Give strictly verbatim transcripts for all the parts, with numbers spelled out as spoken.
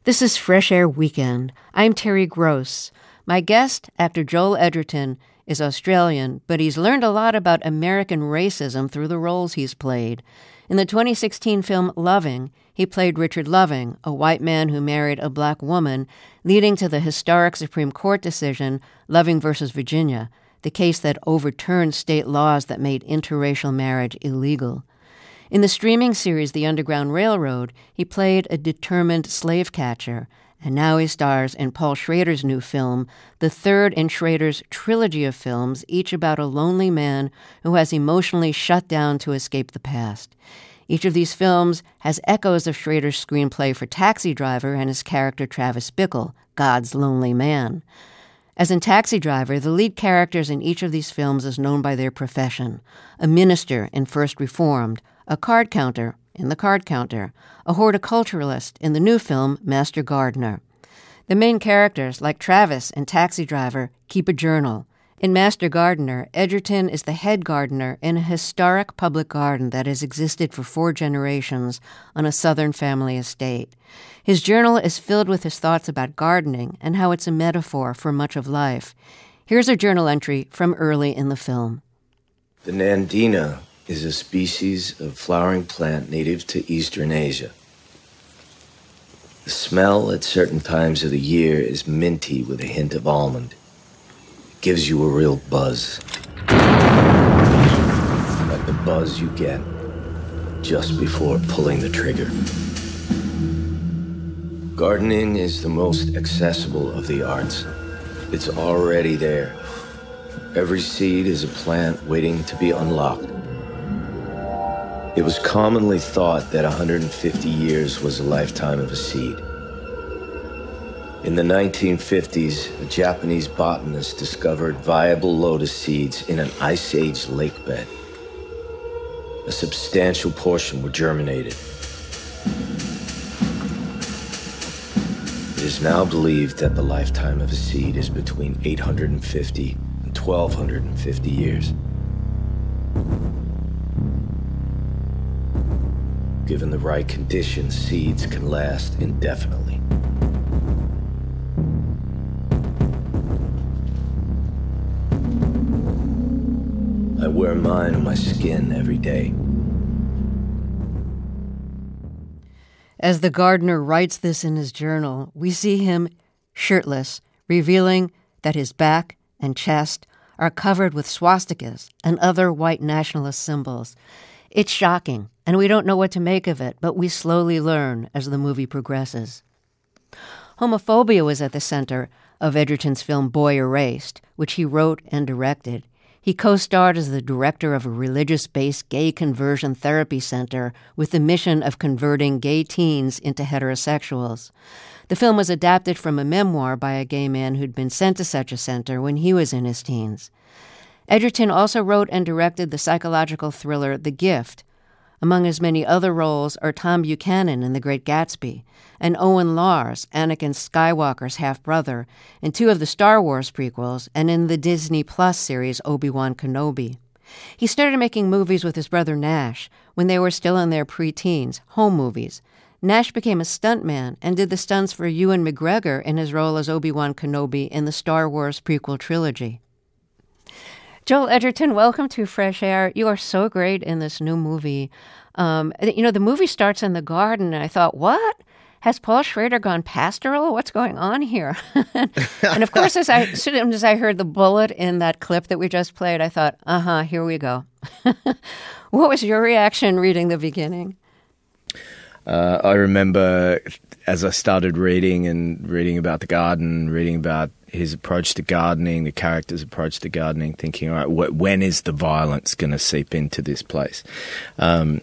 This is Fresh Air Weekend. I'm Terry Gross. My guest, actor Joel Edgerton, is Australian, but he's learned a lot about American racism through the roles he's played. In the twenty sixteen film Loving, he played Richard Loving, a white man who married a black woman, leading to the historic Supreme Court decision, Loving versus Virginia, the case that overturned state laws that made interracial marriage illegal. In the streaming series The Underground Railroad, he played a determined slave catcher, and now he stars in Paul Schrader's new film, the third in Schrader's trilogy of films, each about a lonely man who has emotionally shut down to escape the past. Each of these films has echoes of Schrader's screenplay for Taxi Driver and his character Travis Bickle, God's lonely man. As in Taxi Driver, the lead characters in each of these films is known by their profession: a minister in First Reformed, a card counter in The Card Counter, a horticulturalist in the new film Master Gardener. The main characters, like Travis in Taxi Driver, keep a journal. In Master Gardener, Edgerton is the head gardener in a historic public garden that has existed for four generations on a Southern family estate. His journal is filled with his thoughts about gardening and how it's a metaphor for much of life. Here's a journal entry from early in the film. The Nandina is a species of flowering plant native to Eastern Asia. The smell at certain times of the year is minty with a hint of almond. It gives you a real buzz. Like the buzz you get just before pulling the trigger. Gardening is the most accessible of the arts. It's already there. Every seed is a plant waiting to be unlocked. It was commonly thought that one hundred fifty years was a lifetime of a seed. In the nineteen fifties, a Japanese botanist discovered viable lotus seeds in an Ice Age lake bed. A substantial portion were germinated. It is now believed that the lifetime of a seed is between eight hundred fifty and twelve hundred fifty years. Given the right conditions, seeds can last indefinitely. I wear mine on my skin every day. As the gardener writes this in his journal, we see him shirtless, revealing that his back and chest are covered with swastikas and other white nationalist symbols. It's shocking, and we don't know what to make of it, but we slowly learn as the movie progresses. Homophobia was at the center of Edgerton's film Boy Erased, which he wrote and directed. He co-starred as the director of a religious-based gay conversion therapy center with the mission of converting gay teens into heterosexuals. The film was adapted from a memoir by a gay man who'd been sent to such a center when he was in his teens. Edgerton also wrote and directed the psychological thriller The Gift. Among his many other roles are Tom Buchanan in The Great Gatsby, and Owen Lars, Anakin Skywalker's half-brother, in two of the Star Wars prequels, and in the Disney Plus series Obi-Wan Kenobi. He started making movies with his brother Nash when they were still in their pre-teens, home movies. Nash became a stuntman and did the stunts for Ewan McGregor in his role as Obi-Wan Kenobi in the Star Wars prequel trilogy. Joel Edgerton, welcome to Fresh Air. You are so great in this new movie. Um, you know, the movie starts in the garden, and I thought, what? Has Paul Schrader gone pastoral? What's going on here? And of course, as, I, as soon as I heard the bullet in that clip that we just played, I thought, uh-huh, here we go. What was your reaction reading the beginning? Uh, I remember as I started reading and reading about the garden, reading about his approach to gardening, the character's approach to gardening, thinking, all right, wh- when is the violence going to seep into this place? Um,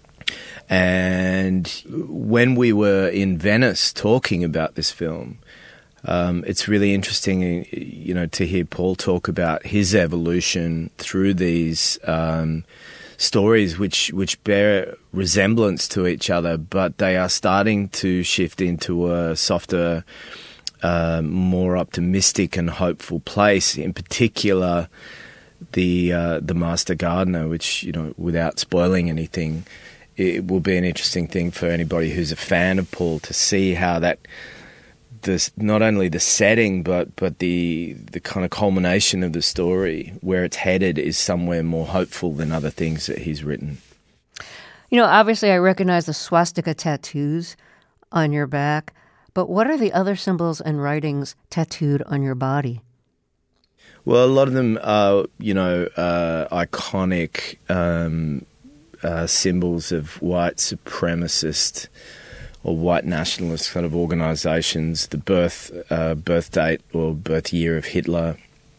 and when we were in Venice talking about this film, um, it's really interesting, you know, to hear Paul talk about his evolution through these um, stories which which bear resemblance to each other, but they are starting to shift into a softer, uh, more optimistic and hopeful place. In particular, the uh, the Master Gardener, which, you know, without spoiling anything, it will be an interesting thing for anybody who's a fan of Paul to see how that this not only the setting but but the the kind of culmination of the story, where it's headed, is somewhere more hopeful than other things that he's written. You know, obviously I recognize the swastika tattoos on your back, but what are the other symbols and writings tattooed on your body? Well, a lot of them are, you know, uh, iconic um, uh, symbols of white supremacist or white nationalist kind of organisations. The birth uh, birth date or birth year of Hitler,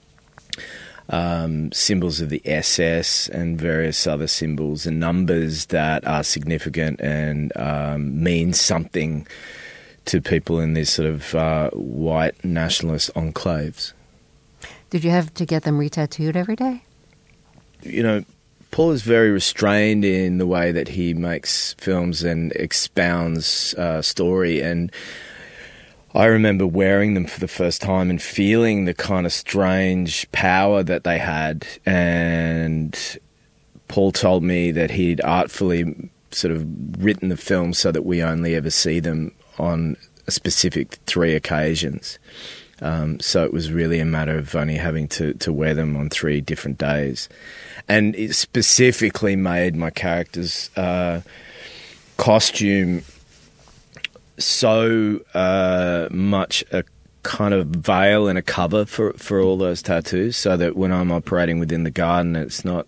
um, symbols of the S S, and various other symbols and numbers that are significant and um, mean something to people in these sort of uh, white nationalist enclaves. Did you have to get them re-tattooed every day? You know, Paul is very restrained in the way that he makes films and expounds uh, story. And I remember wearing them for the first time and feeling the kind of strange power that they had. And Paul told me that he'd artfully sort of written the film so that we only ever see them on a specific three occasions. Um, so it was really a matter of only having to, to wear them on three different days. And it specifically made my character's uh, costume so uh, much a kind of veil and a cover for, for all those tattoos, so that when I'm operating within the garden, it's not...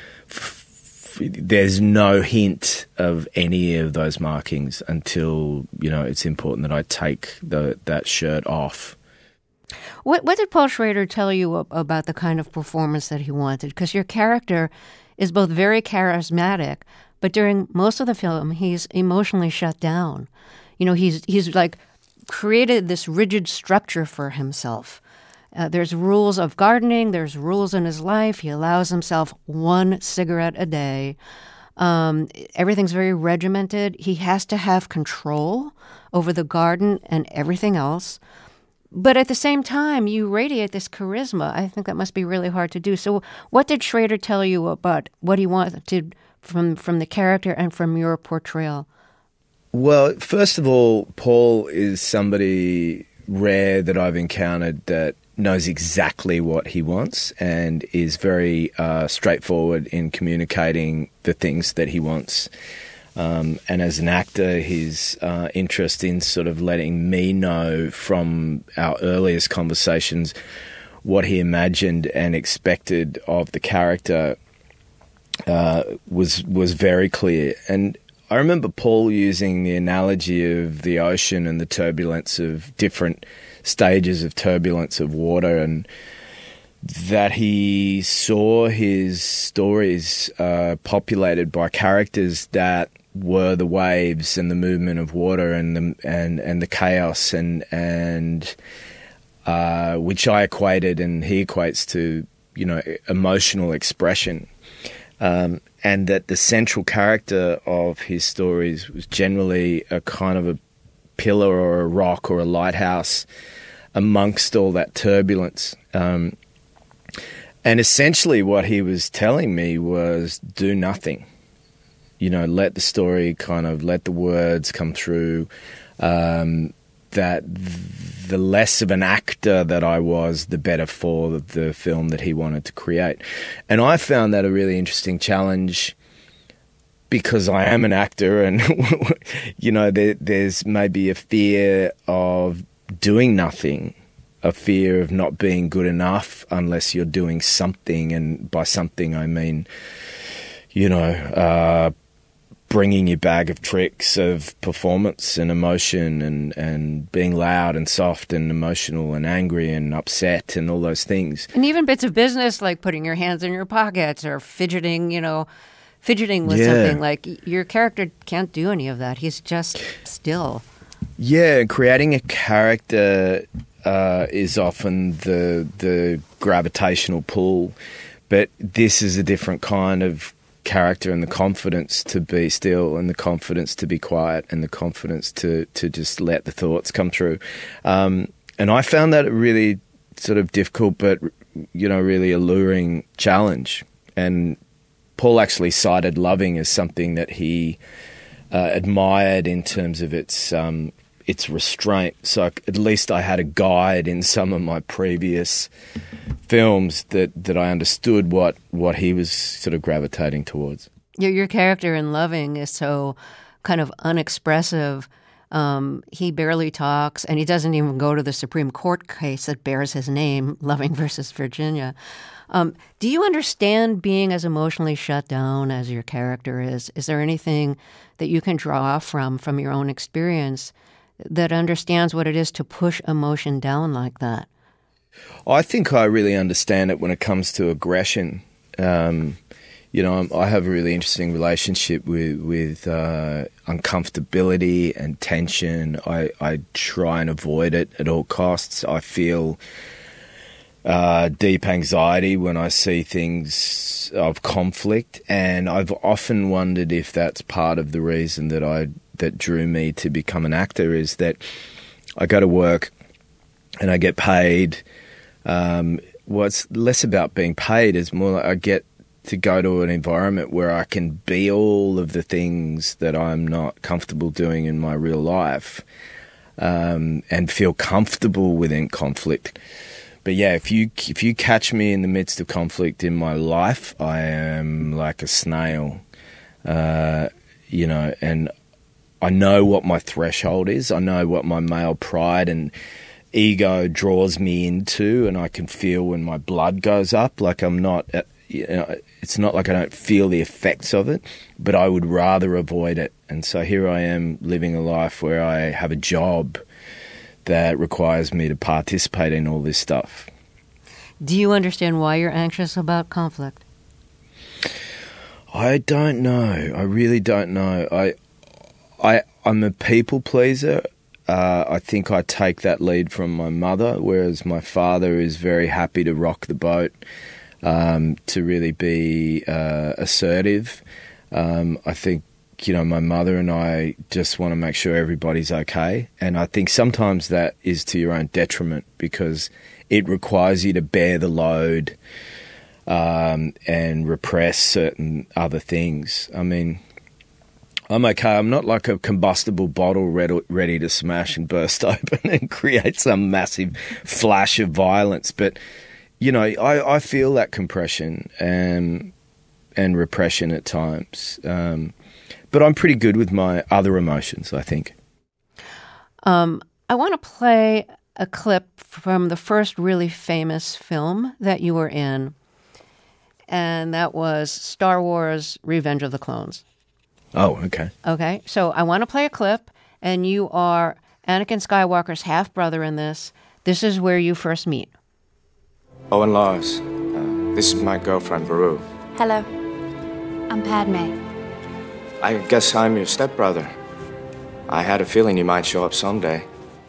F- there's no hint of any of those markings until, you know, it's important that I take the, that shirt off. What, what did Paul Schrader tell you about the kind of performance that he wanted? Because your character is both very charismatic, but during most of the film, he's emotionally shut down. You know, he's he's like created this rigid structure for himself. Uh, there's rules of gardening. There's rules in his life. He allows himself one cigarette a day. Um, everything's very regimented. He has to have control over the garden and everything else. But at the same time, you radiate this charisma. I think that must be really hard to do. So what did Schrader tell you about what he wanted from, from the character and from your portrayal? Well, first of all, Paul is somebody rare that I've encountered that knows exactly what he wants and is very uh, straightforward in communicating the things that he wants. Um, and as an actor, his uh, interest in sort of letting me know from our earliest conversations what he imagined and expected of the character uh, was was very clear. And I remember Paul using the analogy of the ocean and the turbulence of different stages of turbulence of water, and that he saw his stories uh, populated by characters that were the waves and the movement of water and the and and the chaos and and uh, which I equated and he equates to, you know, emotional expression, um, and that the central character of his stories was generally a kind of a pillar or a rock or a lighthouse amongst all that turbulence. Um, and essentially what he was telling me was do nothing. You know, let the story kind of, let the words come through, um, that the less of an actor that I was, the better for the film that he wanted to create. And I found that a really interesting challenge because I am an actor and, you know, there, there's maybe a fear of doing nothing, a fear of not being good enough unless you're doing something. And by something, I mean, you know, uh, bringing your bag of tricks of performance and emotion and, and being loud and soft and emotional and angry and upset and all those things. And even bits of business like putting your hands in your pockets or fidgeting, you know, fidgeting with yeah. something. Like your character can't do any of that. He's just still. Yeah, creating a character uh, is often the the gravitational pull, but this is a different kind of character, and the confidence to be still and the confidence to be quiet and the confidence to, to just let the thoughts come through. Um, and I found that a really sort of difficult but, you know, really alluring challenge. And Paul actually cited Loving as something that he uh, admired in terms of its um, its restraint. So at least I had a guide in some of my previous films that, that I understood what, what he was sort of gravitating towards. Your, your character in Loving is so kind of unexpressive. Um, he barely talks, and he doesn't even go to the Supreme Court case that bears his name, Loving versus Virginia. Um, do you understand being as emotionally shut down as your character is? Is there anything that you can draw from from your own experience that understands what it is to push emotion down like that? I think I really understand it when it comes to aggression. Um, you know, I have a really interesting relationship with with uh, uncomfortability and tension. I, I try and avoid it at all costs. I feel uh, deep anxiety when I see things of conflict, and I've often wondered if that's part of the reason that I that drew me to become an actor, is that I go to work and I get paid. Um, well, it's less about being paid, it's more like I get to go to an environment where I can be all of the things that I'm not comfortable doing in my real life, um, and feel comfortable within conflict. But yeah, if you if you catch me in the midst of conflict in my life, I am like a snail, uh, you know, and I know what my threshold is. I know what my male pride and ego draws me into, and I can feel when my blood goes up. Like I'm not, you know, it's not like I don't feel the effects of it, but I would rather avoid it. And so here I am living a life where I have a job that requires me to participate in all this stuff. Do you understand why you're anxious about conflict? I don't know. I really don't know. I, I, I'm a people pleaser. Uh, I think I take that lead from my mother, whereas my father is very happy to rock the boat, um, to really be uh, assertive. Um, I think, you know, my mother and I just want to make sure everybody's okay. And I think sometimes that is to your own detriment because it requires you to bear the load um, and repress certain other things. I mean, I'm okay. I'm not like a combustible bottle ready, ready to smash and burst open and create some massive flash of violence. But, you know, I, I feel that compression and, and repression at times. Um, but I'm pretty good with my other emotions, I think. Um, I want to play a clip from the first really famous film that you were in, and that was Star Wars Revenge of the Clones. Oh, okay. Okay, so I want to play a clip, and you are Anakin Skywalker's half-brother in this. This is where you first meet. Owen Lars, uh, this is my girlfriend, Beru. Hello, I'm Padme. I guess I'm your stepbrother. I had a feeling you might show up someday.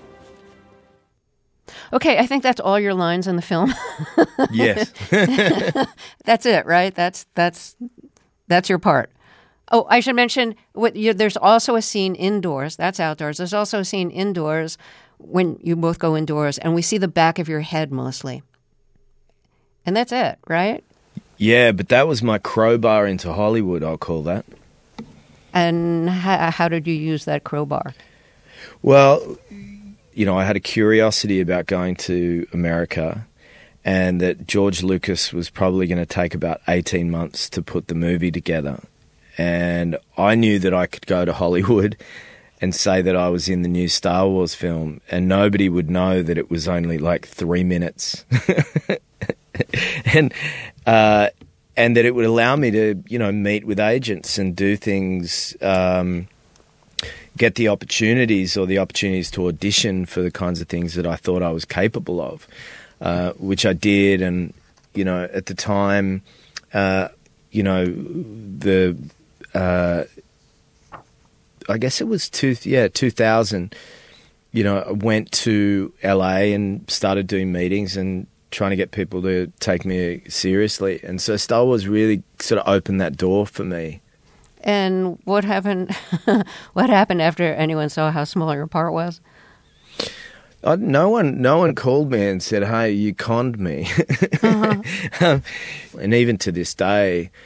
Okay, I think that's all your lines in the film. Yes. That's it, right? That's that's that's your part. Oh, I should mention, what, you, there's also a scene indoors. That's outdoors. There's also a scene indoors when you both go indoors, and we see the back of your head mostly. And that's it, right? Yeah, but that was my crowbar into Hollywood, I'll call that. And how, how did you use that crowbar? Well, you know, I had a curiosity about going to America, and that George Lucas was probably going to take about eighteen months to put the movie together. And I knew that I could go to Hollywood and say that I was in the new Star Wars film, and nobody would know that it was only like three minutes. and uh, and that it would allow me to, you know, meet with agents and do things, um, get the opportunities or the opportunities to audition for the kinds of things that I thought I was capable of, uh, which I did. And, you know, at the time, uh, you know, the... Uh, I guess it was two, yeah, two thousand. You know, I went to L A and started doing meetings and trying to get people to take me seriously. And so Star Wars really sort of opened that door for me. And what happened? What happened after anyone saw how small your part was? Uh, no one, no one called me and said, "Hey, you conned me." Uh-huh. um, and even to this day,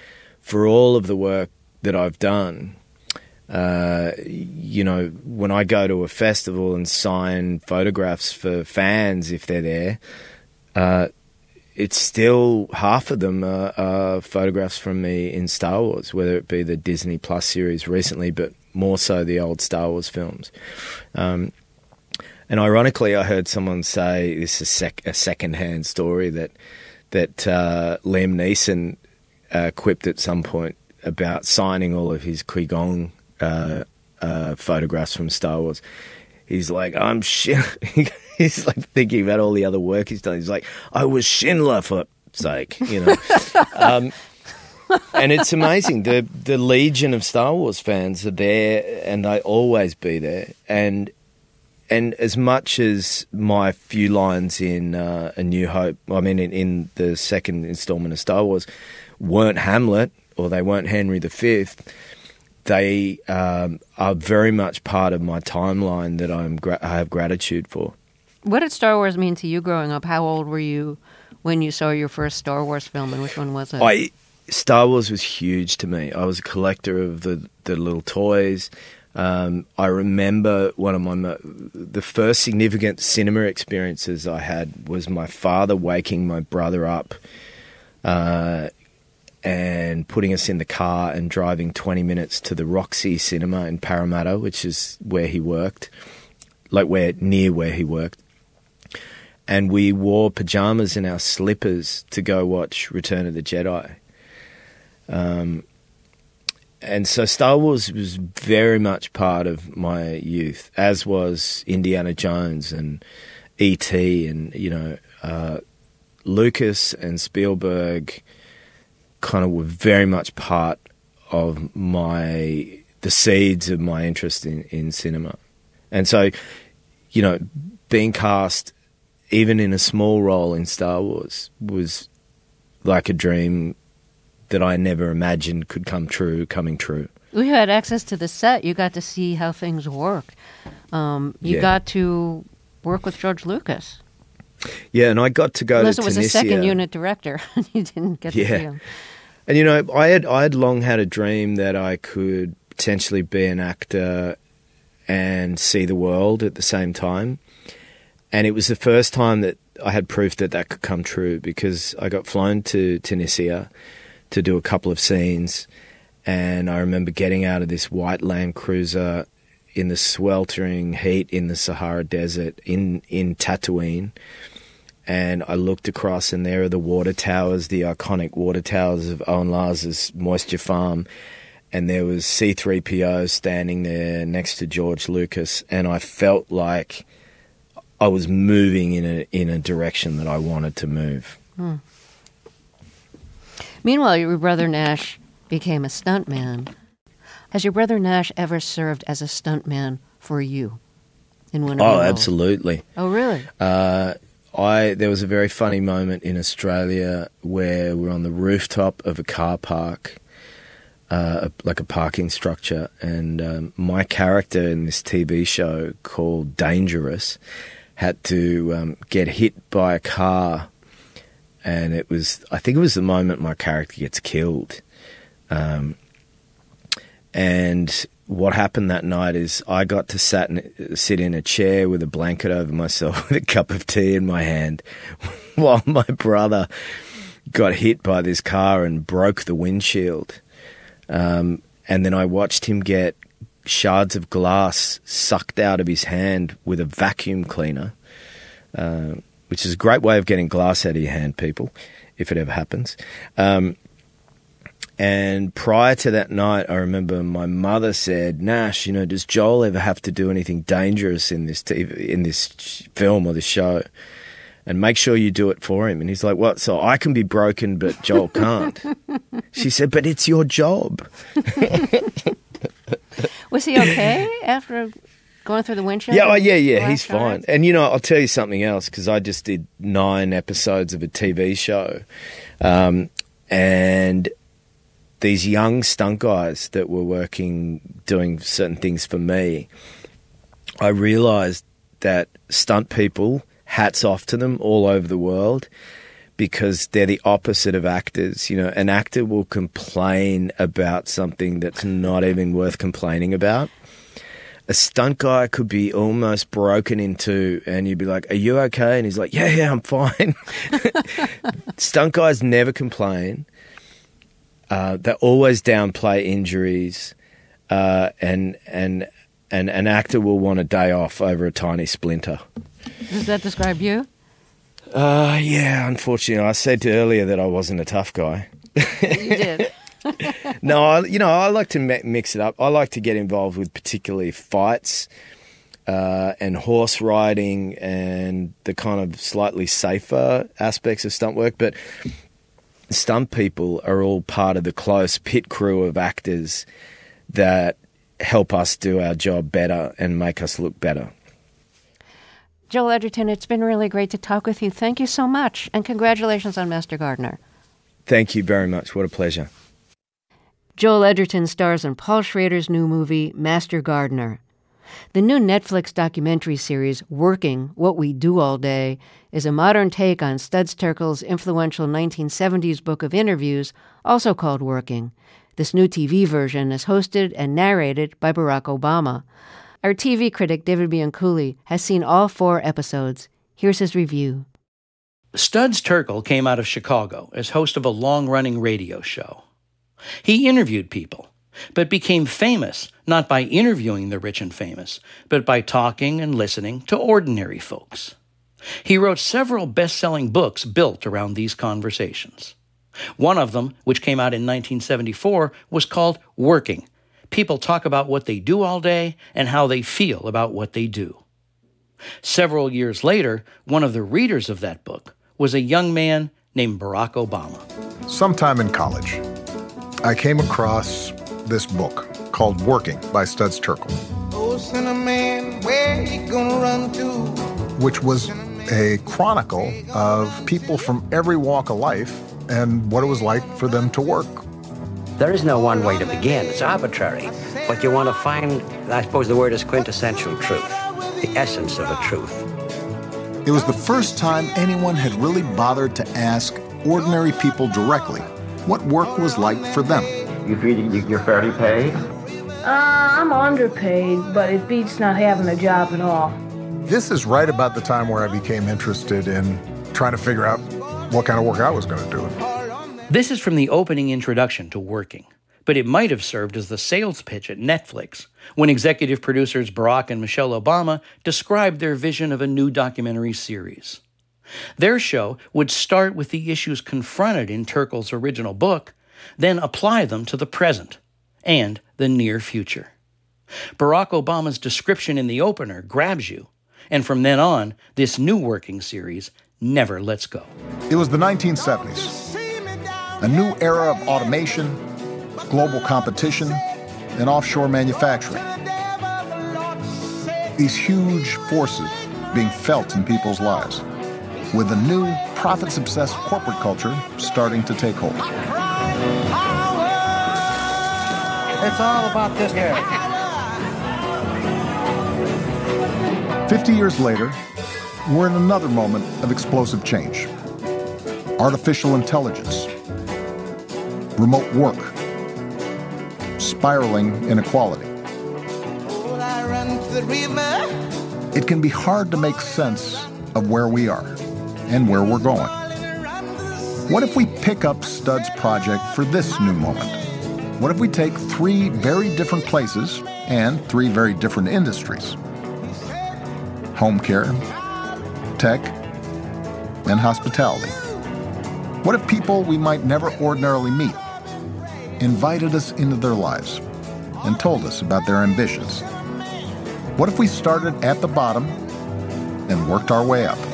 for all of the work that I've done, uh, you know, when I go to a festival and sign photographs for fans, if they're there, uh, it's still half of them are, are photographs from me in Star Wars, whether it be the Disney Plus series recently, but more so the old Star Wars films. Um, and ironically, I heard someone say, this is sec- a second-hand story, that that uh, Liam Neeson uh, quipped at some point about signing all of his Qui-Gon uh, uh, photographs from Star Wars. He's like, I'm Shin. He's like thinking about all the other work he's done. He's like, I was Schindler for sake, you know. um, and it's amazing. The the legion of Star Wars fans are there, and they always be there. And and as much as my few lines in uh, A New Hope, I mean, in, in the second installment of Star Wars, weren't Hamlet or they weren't Henry the Fifth. They um, are very much part of my timeline that I'm gra- I have gratitude for. What did Star Wars mean to you growing up? How old were you when you saw your first Star Wars film, and which one was it? I Star Wars was huge to me. I was a collector of the, the little toys. Um, I remember one of my mo- the first significant cinema experiences I had was my father waking my brother up uh, and putting us in the car and driving twenty minutes to the Roxy Cinema in Parramatta, which is where he worked, like where near where he worked. And we wore pajamas and our slippers to go watch Return of the Jedi. Um, and so Star Wars was very much part of my youth, as was Indiana Jones and E T and, you know, uh, Lucas and Spielberg kind of were very much part of my, the seeds of my interest in, in cinema. And so, you know, being cast even in a small role in Star Wars was like a dream that I never imagined could come true, coming true. We had access to the set. You got to see how things worked. Um, you Yeah. got to work with George Lucas. Yeah, and I got to go Unless to it was Tunisia. a second unit director. You didn't get to Yeah. see him. And, you know, I had I had long had a dream that I could potentially be an actor and see the world at the same time. And it was the first time that I had proof that that could come true, because I got flown to Tunisia to do a couple of scenes, and I remember getting out of this white Land Cruiser in the sweltering heat in the Sahara Desert in, in Tatooine, and I looked across, and there are the water towers, the iconic water towers of Owen Lars's Moisture Farm, and there was C three P O standing there next to George Lucas, and I felt like I was moving in a in a direction that I wanted to move. Hmm. Meanwhile, your brother Nash became a stuntman. Has your brother Nash ever served as a stuntman for you in one of Oh, your roles? absolutely. Oh, really? Uh, I there was a very funny moment in Australia where we're on the rooftop of a car park, uh, like a parking structure, and um, my character in this T V show called Dangerous had to um, get hit by a car, and it was, I think it was the moment my character gets killed. Um, and what happened that night is I got to sat in, sit in a chair with a blanket over myself with a cup of tea in my hand while my brother got hit by this car and broke the windshield. Um, and then I watched him get shards of glass sucked out of his hand with a vacuum cleaner, uh, which is a great way of getting glass out of your hand, people, if it ever happens. Um, and prior to that night, I remember my mother said, "Nash, you know, does Joel ever have to do anything dangerous in this T V, in this film or this show? And make sure you do it for him." And he's like, "What? So I can be broken, but Joel can't?" She said, "But it's your job." Was he okay after going through the windshield? Yeah, oh, yeah, yeah, glass he's fine. shards? And, you know, I'll tell you something else, because I just did nine episodes of a T V show. Um, and these young stunt guys that were working, doing certain things for me, I realised that stunt people, hats off to them all over the world, because they're the opposite of actors. You know, an actor will complain about something that's not even worth complaining about. A stunt guy could be almost broken in two, and you'd be like, "Are you okay?" And he's like, "Yeah, yeah, I'm fine." Stunt guys never complain. Uh, they always downplay injuries, uh, and and and an actor will want a day off over a tiny splinter. Does that describe you? Uh, yeah, unfortunately, I said earlier that I wasn't a tough guy. You did. No, I, you know, I like to mix it up. I like to get involved with particularly fights uh, and horse riding and the kind of slightly safer aspects of stunt work. But stunt people are all part of the close pit crew of actors that help us do our job better and make us look better. Joel Edgerton, it's been really great to talk with you. Thank you so much, and congratulations on Master Gardener. Thank you very much. What a pleasure. Joel Edgerton stars in Paul Schrader's new movie, Master Gardener. The new Netflix documentary series, Working, What We Do All Day, is a modern take on Studs Terkel's influential nineteen seventies book of interviews, also called Working. This new T V version is hosted and narrated by Barack Obama. Our T V critic, David Bianculli, has seen all four episodes. Here's his review. Studs Terkel came out of Chicago as host of a long-running radio show. He interviewed people, but became famous not by interviewing the rich and famous, but by talking and listening to ordinary folks. He wrote several best-selling books built around these conversations. One of them, which came out in nineteen seventy-four, was called Working. People talk about what they do all day and how they feel about what they do. Several years later, one of the readers of that book was a young man named Barack Obama. Sometime in college, I came across this book called Working by Studs Terkel, Oh, Cinnamon, where you gonna run to? which was a chronicle of people from every walk of life and what it was like for them to work. There is no one way to begin. It's arbitrary. But you want to find, I suppose the word is quintessential truth, the essence of a truth. It was the first time anyone had really bothered to ask ordinary people directly what work was like for them. You feel you're fairly paid? Uh, I'm underpaid, but it beats not having a job at all. This is right about the time where I became interested in trying to figure out what kind of work I was going to do. This is from the opening introduction to Working, but it might have served as the sales pitch at Netflix when executive producers Barack and Michelle Obama described their vision of a new documentary series. Their show would start with the issues confronted in Terkel's original book, then apply them to the present and the near future. Barack Obama's description in the opener grabs you, and from then on, this new Working series never lets go. It was the nineteen seventies, a new era of automation, global competition, and offshore manufacturing. These huge forces being felt in people's lives, with a new profits-obsessed corporate culture starting to take hold. It's all about this here. Fifty years later, we're in another moment of explosive change. Artificial intelligence, remote work, spiraling inequality. It can be hard to make sense of where we are and where we're going. What if we pick up Studs' project for this new moment? What if we take three very different places and three very different industries? Home care, tech, and hospitality. What if people we might never ordinarily meet invited us into their lives and told us about their ambitions? What if we started at the bottom and worked our way up?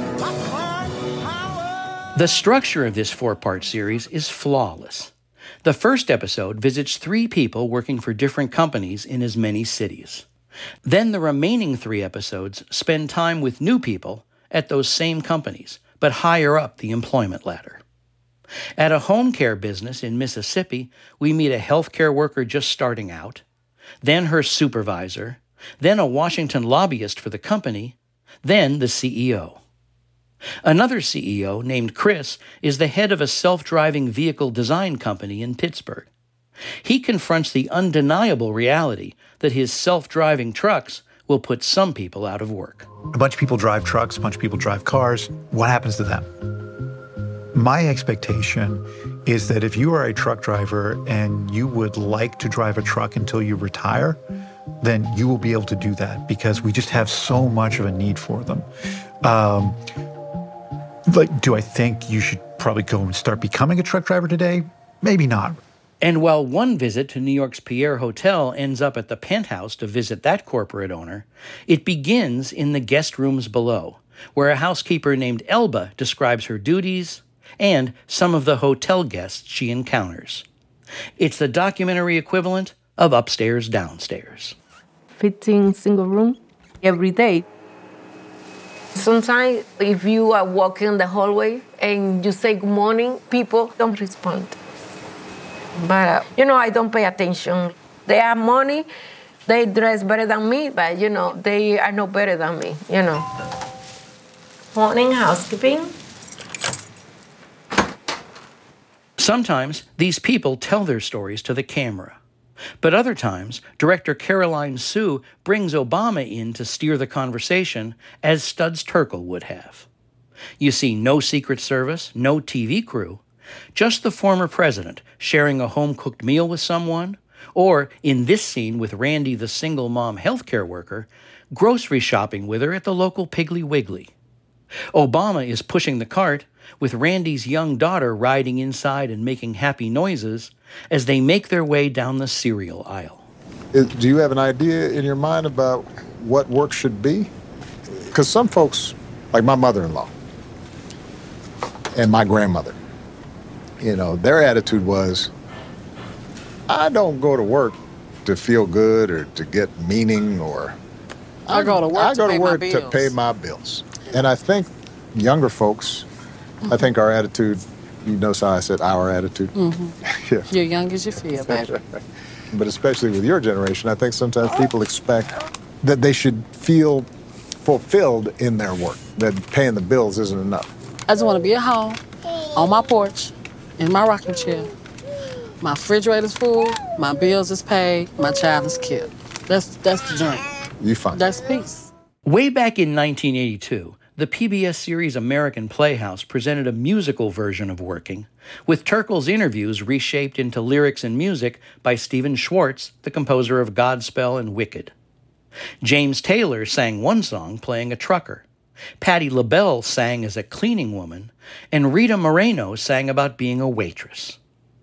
The structure of this four-part series is flawless. The first episode visits three people working for different companies in as many cities. Then the remaining three episodes spend time with new people at those same companies, but higher up the employment ladder. At a home care business in Mississippi, we meet a healthcare worker just starting out, then her supervisor, then a Washington lobbyist for the company, then the C E O. Another C E O, named Chris, is the head of a self-driving vehicle design company in Pittsburgh. He confronts the undeniable reality that his self-driving trucks will put some people out of work. A bunch of people drive trucks, a bunch of people drive cars. What happens to them? My expectation is that if you are a truck driver and you would like to drive a truck until you retire, then you will be able to do that because we just have so much of a need for them. Um, like, do I think you should probably go and start becoming a truck driver today? Maybe not. And while one visit to New York's Pierre Hotel ends up at the penthouse to visit that corporate owner, it begins in the guest rooms below, where a housekeeper named Elba describes her duties and some of the hotel guests she encounters. It's the documentary equivalent of Upstairs, Downstairs. fifteen single room every day. Sometimes if you are walking the hallway and you say good morning, people don't respond. But, uh, you know, I don't pay attention. They have money, they dress better than me, but, you know, they are no better than me, you know. Morning housekeeping. Sometimes these people tell their stories to the camera. But other times, director Caroline Sue brings Obama in to steer the conversation, as Studs Terkel would have. You see no Secret Service, no T V crew, just the former president sharing a home-cooked meal with someone, or, in this scene with Randy the single mom healthcare worker, grocery shopping with her at the local Piggly Wiggly. Obama is pushing the cart, with Randy's young daughter riding inside and making happy noises as they make their way down the cereal aisle. Do you have an idea in your mind about what work should be? Because some folks, like my mother-in-law and my grandmother, you know, their attitude was, I don't go to work to feel good or to get meaning or... I, I go to work, I go to, to, pay work my to pay my bills. And I think younger folks, mm-hmm. I think our attitude, you notice how I said our attitude? Mm-hmm. Yeah. You're young as you feel, baby. But especially with your generation, I think sometimes people expect that they should feel fulfilled in their work, that paying the bills isn't enough. I just want to be at home, on my porch, in my rocking chair. My refrigerator's full, my bills is paid, my child is killed. That's that's the dream. You find That's peace. Way back in nineteen eighty-two, the P B S series American Playhouse presented a musical version of Working, with Terkel's interviews reshaped into lyrics and music by Stephen Schwartz, the composer of Godspell and Wicked. James Taylor sang one song playing a trucker. Patti LaBelle sang as a cleaning woman, and Rita Moreno sang about being a waitress.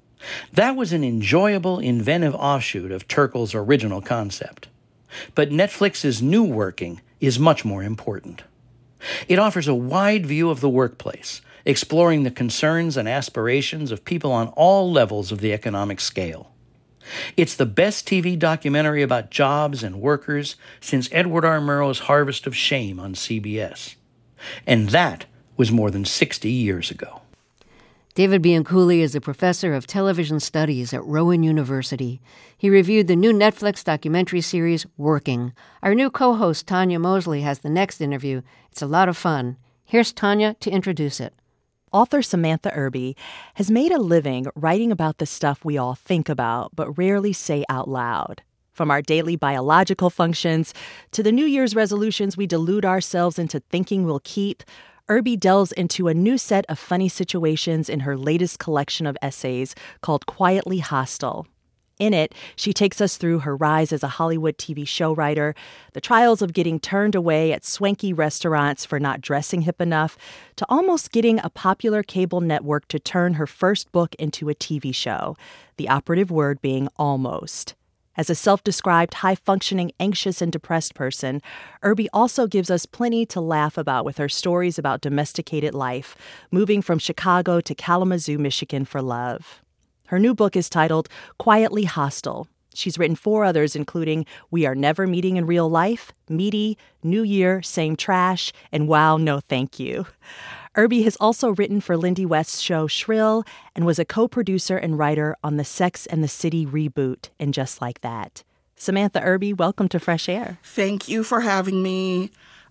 That was an enjoyable, inventive offshoot of Terkel's original concept. But Netflix's new Working is much more important. It offers a wide view of the workplace, exploring the concerns and aspirations of people on all levels of the economic scale. It's the best T V documentary about jobs and workers since Edward R. Murrow's Harvest of Shame on C B S. And that was more than sixty years ago. David Bianculli is a professor of television studies at Rowan University. He reviewed the new Netflix documentary series, Working. Our new co-host, Tanya Mosley, has the next interview. It's a lot of fun. Here's Tanya to introduce it. Author Samantha Irby has made a living writing about the stuff we all think about but rarely say out loud. From our daily biological functions to the New Year's resolutions we delude ourselves into thinking we'll keep, Irby delves into a new set of funny situations in her latest collection of essays called Quietly Hostile. In it, she takes us through her rise as a Hollywood T V show writer, the trials of getting turned away at swanky restaurants for not dressing hip enough, to almost getting a popular cable network to turn her first book into a T V show, the operative word being almost. As a self-described high-functioning, anxious, and depressed person, Irby also gives us plenty to laugh about with her stories about domesticated life, moving from Chicago to Kalamazoo, Michigan for love. Her new book is titled Quietly Hostile. She's written four others, including We Are Never Meeting in Real Life, Meaty, New Year, Same Trash, and Wow, No Thank You. Irby has also written for Lindy West's show Shrill and was a co-producer and writer on the Sex and the City reboot and Just Like That. Samantha Irby, welcome to Fresh Air. Thank you for having me.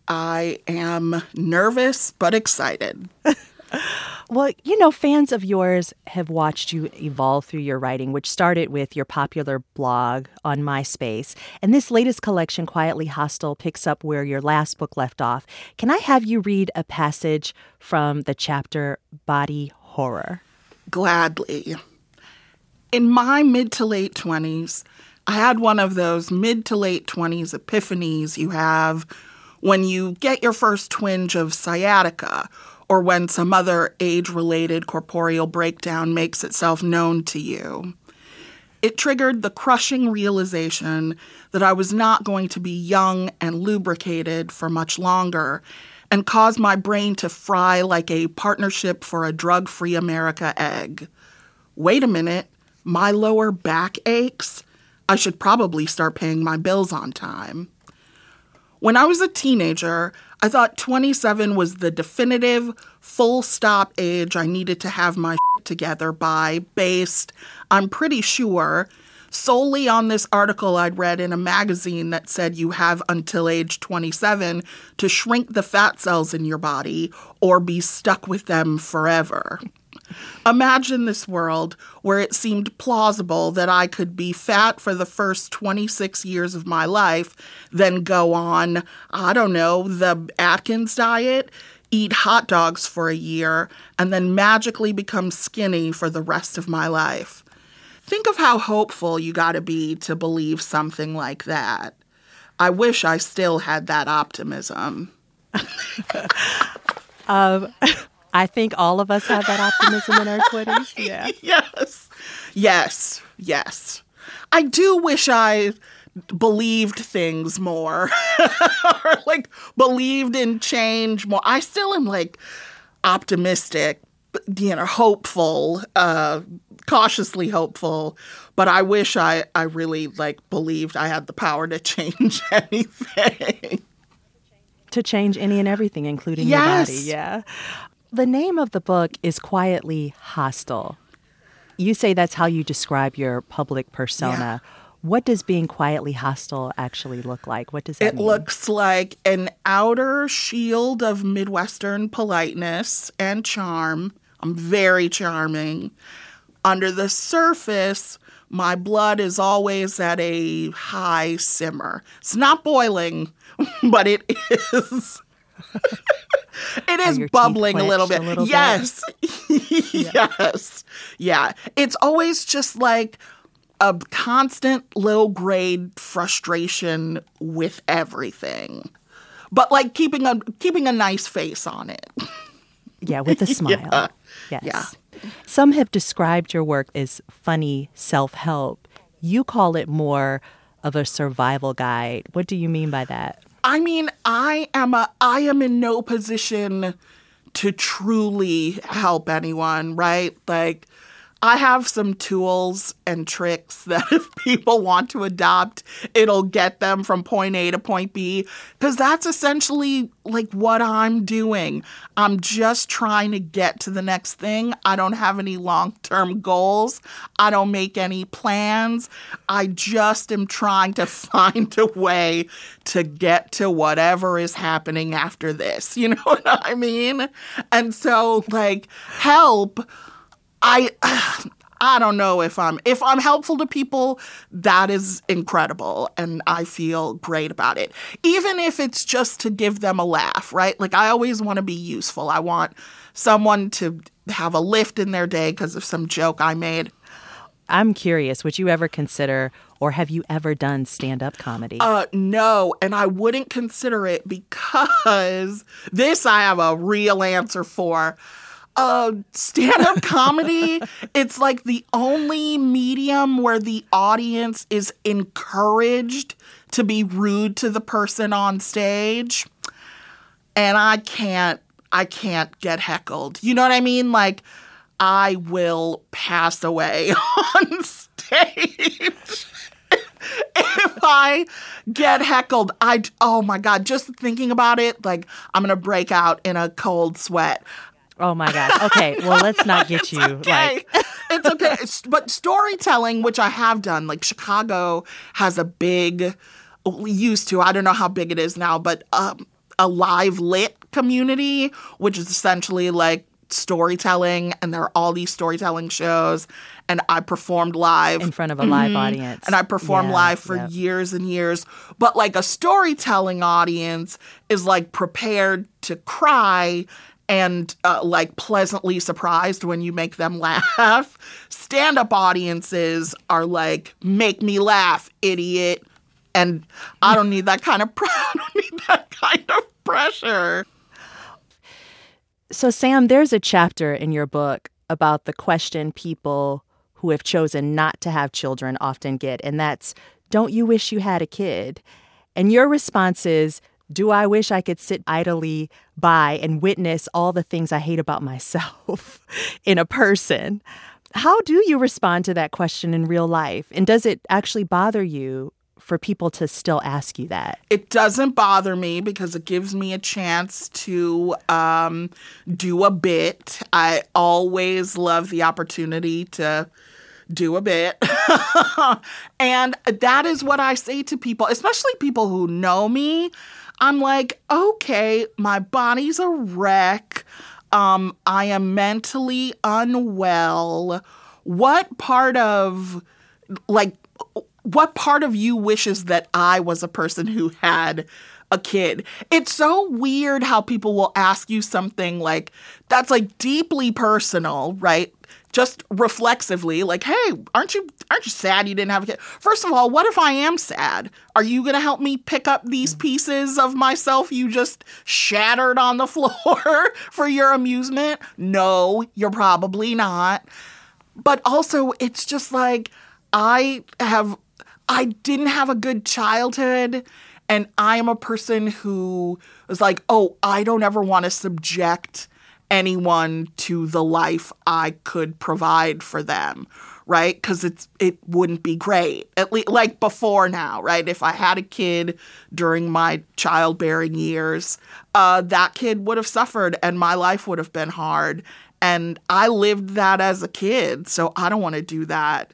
I am nervous but excited. Well, you know, fans of yours have watched you evolve through your writing, which started with your popular blog on MySpace. And this latest collection, Quietly Hostile, picks up where your last book left off. Can I have you read a passage from the chapter Body Horror? Gladly. In my mid to late twenties, I had one of those mid to late twenties epiphanies you have when you get your first twinge of sciatica, or when some other age-related corporeal breakdown makes itself known to you. It triggered the crushing realization that I was not going to be young and lubricated for much longer, and caused my brain to fry like a Partnership for a Drug-Free America egg. Wait a minute, my lower back aches? I should probably start paying my bills on time. When I was a teenager, I thought twenty-seven was the definitive, full-stop age I needed to have my shit together by, based, I'm pretty sure, solely on this article I'd read in a magazine that said you have until age twenty-seven to shrink the fat cells in your body or be stuck with them forever. Imagine this world where it seemed plausible that I could be fat for the first twenty-six years of my life, then go on, I don't know, the Atkins diet, eat hot dogs for a year, and then magically become skinny for the rest of my life. Think of how hopeful you gotta be to believe something like that. I wish I still had that optimism. um... I think all of us have that optimism in our twenties. Yeah. Yes. Yes. Yes. I do wish I believed things more or like believed in change more. I still am like optimistic, you know, hopeful, uh, cautiously hopeful. But I wish I, I really like believed I had the power to change anything. To change any and everything, including yes. your body. Yeah. The name of the book is Quietly Hostile. You say that's how you describe your public persona. Yeah. What does being quietly hostile actually look like? What does that it mean? It looks like an outer shield of Midwestern politeness and charm. I'm very charming. Under the surface, my blood is always at a high simmer. It's not boiling, but it is... It is bubbling a little bit. A little yes. Bit? Yes. Yeah. It's always just like a constant low grade frustration with everything. But like keeping a keeping a nice face on it. Yeah, with a smile. Yeah. Yes. Yeah. Some have described your work as funny self-help. You call it more of a survival guide. What do you mean by that? I mean, I am a I am in no position to truly help anyone, right? Like, I have some tools and tricks that if people want to adopt, it'll get them from point A to point B, because that's essentially like what I'm doing. I'm just trying to get to the next thing. I don't have any long-term goals. I don't make any plans. I just am trying to find a way to get to whatever is happening after this. You know what I mean? And so, like, help... I I don't know if I'm if I'm helpful to people, that is incredible, and I feel great about it. Even if it's just to give them a laugh, right? Like, I always want to be useful. I want someone to have a lift in their day because of some joke I made. I'm curious, would you ever consider, or have you ever done stand-up comedy? Uh, no, and I wouldn't consider it because this I have a real answer for. Uh, stand-up comedy, it's like the only medium where the audience is encouraged to be rude to the person on stage. And I can't, I can't get heckled. You know what I mean? Like, I will pass away on stage if I get heckled. I, oh my God, just thinking about it, like, I'm going to break out in a cold sweat. Oh, my God. Okay, well, let's not get you. Okay. Like, it's okay. But storytelling, which I have done, like Chicago has a big, used to, I don't know how big it is now, but um, a live lit community, which is essentially like storytelling, and there are all these storytelling shows, and I performed live in front of a live mm-hmm. audience, and I performed yeah, live for yep. years and years. But like a storytelling audience is like prepared to cry and uh, like pleasantly surprised when you make them laugh. Stand-up audiences are like, make me laugh, idiot. And I don't need that kind of pr- I don't need that kind of pressure. So, Sam, there's a chapter in your book about the question people who have chosen not to have children often get, and that's, don't you wish you had a kid? And your response is, do I wish I could sit idly by and witness all the things I hate about myself in a person? How do you respond to that question in real life? And does it actually bother you for people to still ask you that? It doesn't bother me because it gives me a chance to um, do a bit. I always love the opportunity to do a bit. And that is what I say to people, especially people who know me. I'm like, okay, my body's a wreck. Um, I am mentally unwell. What part of, like, what part of you wishes that I was a person who had a kid? It's so weird how people will ask you something like, that's like deeply personal, right? Just reflexively, like, hey, aren't you aren't you sad you didn't have a kid? First of all, what if I am sad? Are you going to help me pick up these pieces of myself you just shattered on the floor for your amusement? No, you're probably not. But also, it's just like, I have, I didn't have a good childhood, and I am a person who was like, oh, I don't ever want to subject anyone to the life I could provide for them, right? Because it's it wouldn't be great, at least like before now, right? If I had a kid during my childbearing years, uh, that kid would have suffered and my life would have been hard. And I lived that as a kid, so I don't want to do that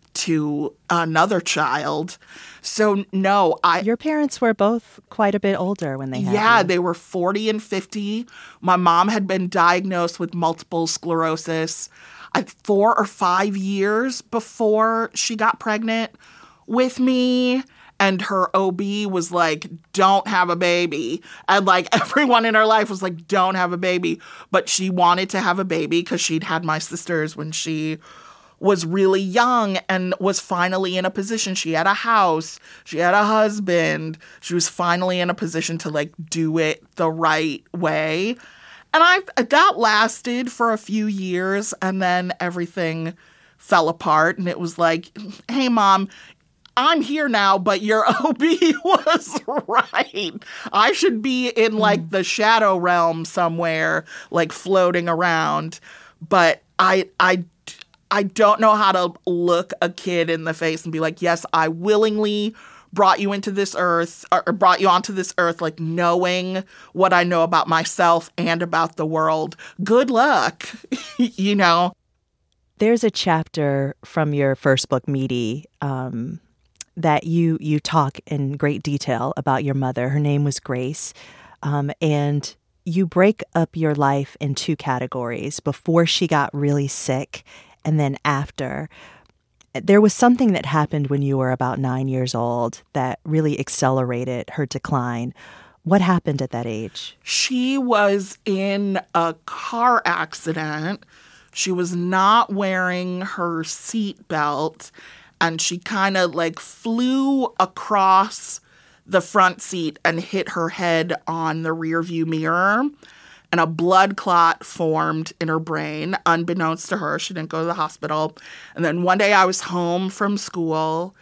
to another child. So no, I... Your parents were both quite a bit older when they had Yeah, you. they were forty and fifty. My mom had been diagnosed with multiple sclerosis I, four or five years before she got pregnant with me. And her O B was like, don't have a baby. And like everyone in her life was like, don't have a baby. But she wanted to have a baby because she'd had my sisters when she was really young and was finally in a position. She had a house. She had a husband. She was finally in a position to like do it the right way. And I that lasted for a few years, and then everything fell apart. And it was like, hey, Mom, I'm here now, but your O B was right. I should be in like the shadow realm somewhere, like floating around. But I, I, I don't know how to look a kid in the face and be like, yes, I willingly brought you into this earth, or brought you onto this earth, like knowing what I know about myself and about the world. Good luck, you know? There's a chapter from your first book, Meaty, um, that you you talk in great detail about your mother. Her name was Grace. Um, and you break up your life in two categories: before she got really sick and then after. There was something that happened when you were about nine years old that really accelerated her decline. What happened at that age? She was in a car accident. She was not wearing her seatbelt, and she kind of like flew across the front seat and hit her head on the rearview mirror. And a blood clot formed in her brain, unbeknownst to her. She didn't go to the hospital. And then one day I was home from school,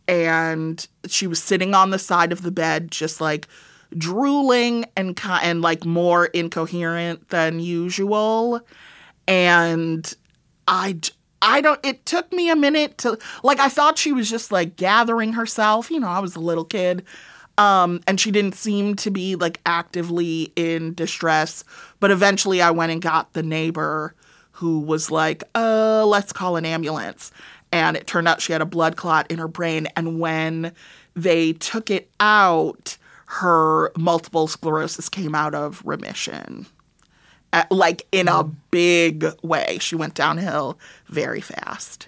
and she was sitting on the side of the bed, just like drooling and and like more incoherent than usual. And I, I don't, it took me a minute to, like, I thought she was just like gathering herself. You know, I was a little kid. Um, and she didn't seem to be like actively in distress. But eventually I went and got the neighbor who was like, uh, let's call an ambulance. And it turned out she had a blood clot in her brain. And when they took it out, her multiple sclerosis came out of remission. Uh, like in a big way. She went downhill very fast.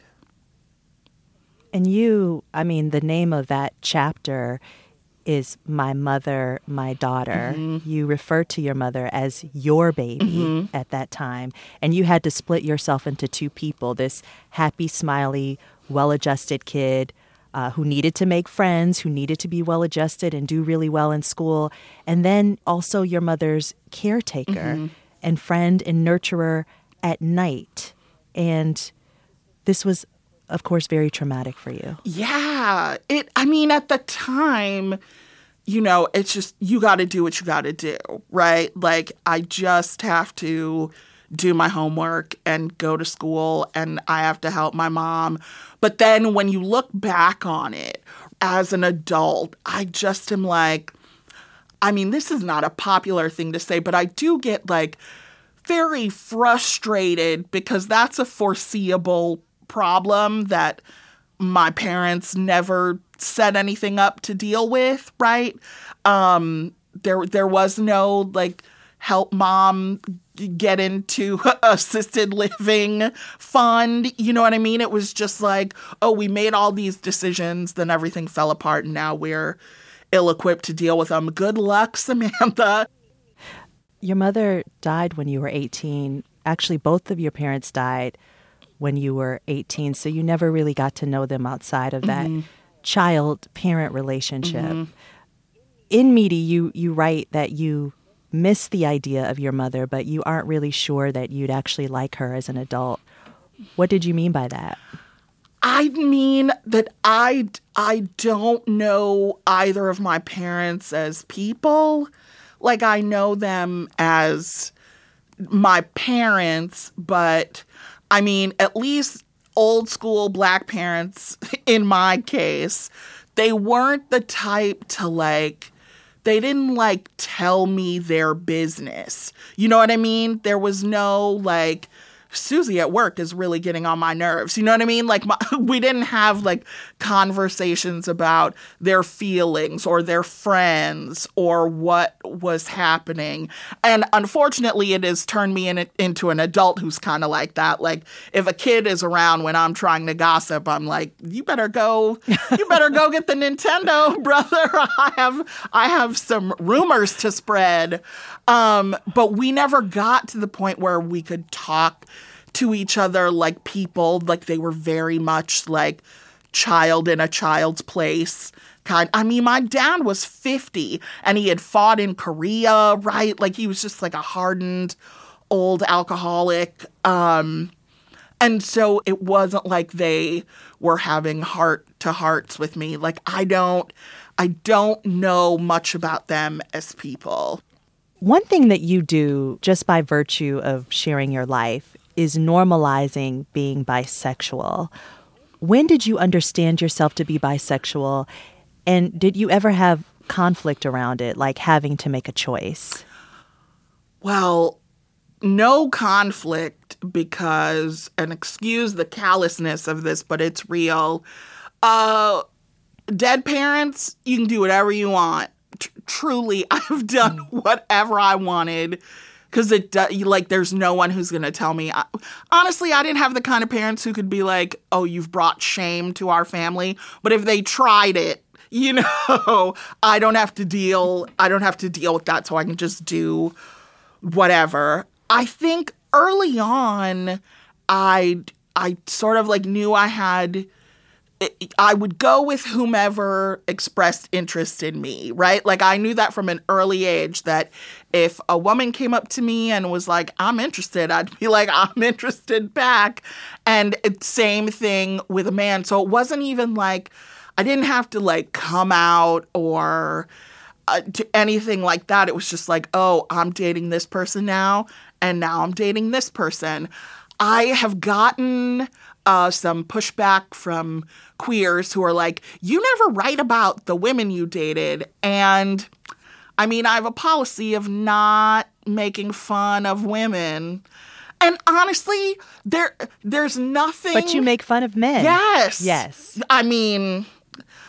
And you, I mean, the name of that chapter is My Mother, My Daughter. Mm-hmm. You refer to your mother as your baby mm-hmm. at that time. And you had to split yourself into two people, this happy, smiley, well-adjusted kid uh, who needed to make friends, who needed to be well-adjusted and do really well in school. And then also your mother's caretaker mm-hmm. and friend and nurturer at night. And this was, of course, very traumatic for you. Yeah. It. I mean, at the time, you know, it's just, you got to do what you got to do, right? Like, I just have to do my homework and go to school, and I have to help my mom. But then when you look back on it as an adult, I just am like, I mean, this is not a popular thing to say, but I do get like very frustrated because that's a foreseeable problem that my parents never set anything up to deal with, right? Um, there, there was no like help mom get into assisted living fund. You know what I mean? It was just like, oh, we made all these decisions, then everything fell apart, and now we're ill-equipped to deal with them. Good luck, Samantha. Your mother died when you were eighteen. Actually, both of your parents died when you were eighteen, so you never really got to know them outside of that mm-hmm. child-parent relationship. Mm-hmm. In Meaty, you, you write that you miss the idea of your mother, but you aren't really sure that you'd actually like her as an adult. What did you mean by that? I mean that I, I don't know either of my parents as people. Like, I know them as my parents, but I mean, at least old school Black parents, in my case, they weren't the type to like, they didn't like tell me their business. You know what I mean? There was no like, Susie at work is really getting on my nerves. You know what I mean? Like, my, we didn't have like conversations about their feelings or their friends or what was happening. And unfortunately, it has turned me in, into an adult who's kind of like that. Like, if a kid is around when I'm trying to gossip, I'm like, you better go, you better go get the Nintendo, brother. I have, I have some rumors to spread. Um, but we never got to the point where we could talk to each other like people, like they were very much like child in a child's place kind. I mean, my dad was fifty and he had fought in Korea, right? Like, he was just like a hardened old alcoholic. Um, and so it wasn't like they were having heart to hearts with me. Like, I don't, I don't know much about them as people. One thing that you do just by virtue of sharing your life is normalizing being bisexual. When did you understand yourself to be bisexual? And did you ever have conflict around it, like having to make a choice? Well, no conflict because, and excuse the callousness of this, but it's real. Uh, dead parents, you can do whatever you want. T- truly, I've done whatever I wanted because it do- like there's no one who's going to tell me. I, honestly, I didn't have the kind of parents who could be like, oh, you've brought shame to our family. But if they tried it, you know, I don't have to deal. I don't have to deal with that, so I can just do whatever. I think early on, I I sort of like knew I had. I would go with whomever expressed interest in me, right? Like, I knew that from an early age that if a woman came up to me and was like, I'm interested, I'd be like, I'm interested back. And same thing with a man. So it wasn't even like, I didn't have to like come out or uh, to anything like that. It was just like, oh, I'm dating this person now, and now I'm dating this person. I have gotten uh, some pushback from queers who are like, you never write about the women you dated. And I mean, I have a policy of not making fun of women. And honestly, there there's nothing. But you make fun of men. Yes. Yes. I mean,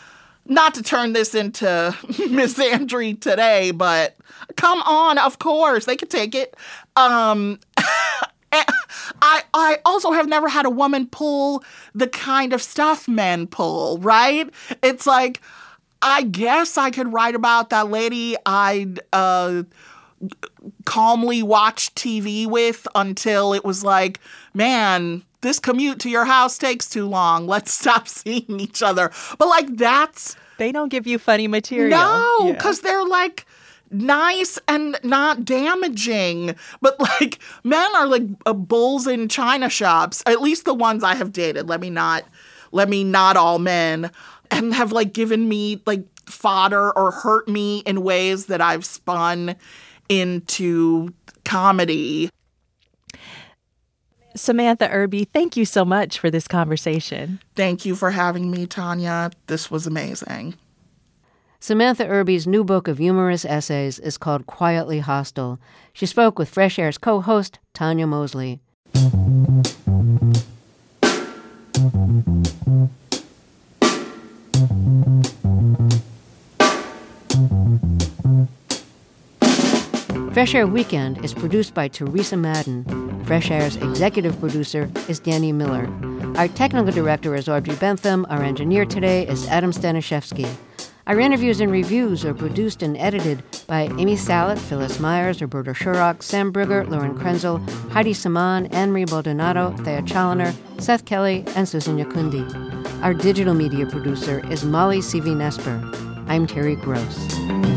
not to turn this into misandry today, but come on, of course, they could take it. Um, I I also have never had a woman pull the kind of stuff men pull, right? It's like, I guess I could write about that lady I'd uh, calmly watch T V with until it was like, man, this commute to your house takes too long. Let's stop seeing each other. But like, that's... They don't give you funny material. No, because yeah. they're like nice and not damaging. But like, men are like uh, bulls in china shops. At least the ones I have dated. Let me not, let me not all men. And have like given me like fodder or hurt me in ways that I've spun into comedy. Samantha Irby, thank you so much for this conversation. Thank you for having me, Tanya. This was amazing. Samantha Irby's new book of humorous essays is called Quietly Hostile. She spoke with Fresh Air's co-host, Tanya Mosley. Fresh Air Weekend is produced by Teresa Madden. Fresh Air's executive producer is Danny Miller. Our technical director is Audrey Bentham. Our engineer today is Adam Staniszewski. Our interviews and reviews are produced and edited by Amy Salet, Phyllis Myers, Roberta Sherrock, Sam Brugger, Lauren Krenzel, Heidi Saman, Anne-Marie Baldonado, Thea Challoner, Seth Kelly, and Susan Yakundi. Our digital media producer is Molly C V Nesper. I'm Terry Gross.